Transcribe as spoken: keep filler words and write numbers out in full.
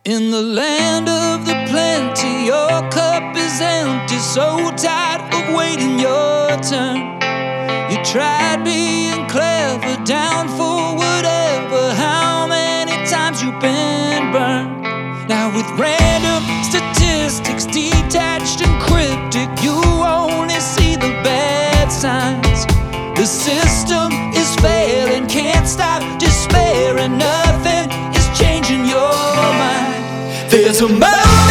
In the land of the plenty, your cup is empty, so tired of waiting your turn. You tried being clever, down for whatever. How many times you've been burned? Now with random statistics, detached and cryptic, you only see the bad signs. The system is failing, can't stop despairing. Nothing is changing your mind. There's a mountain